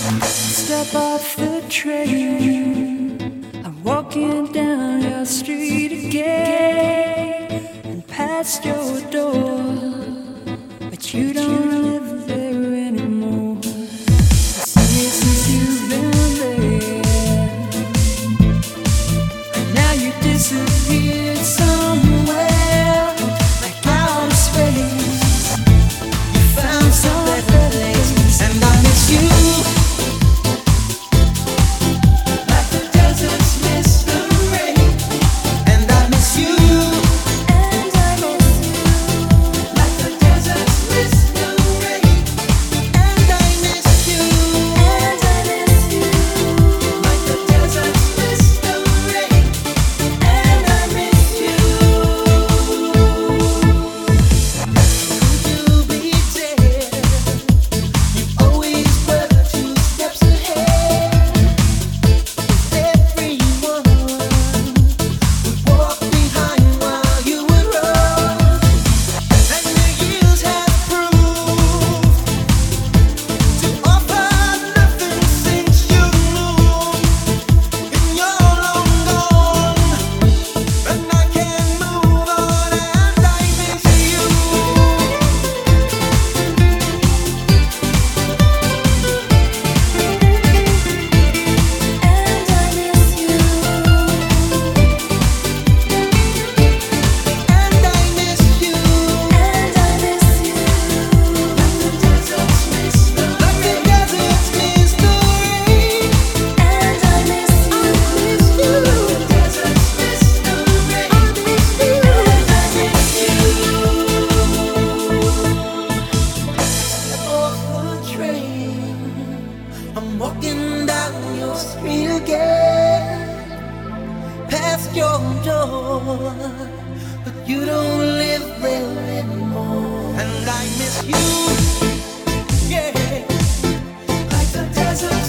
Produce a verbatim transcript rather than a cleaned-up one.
Step off the train, I'm walking down your street again and past your door, but you don't live there anymore. I see it since you've been there, and now you disappeared somewhere like outer space. You found some better place, and I miss you. I'm walking down your street again, past your door, but you don't live there anymore. And I miss you, yeah, like the desert.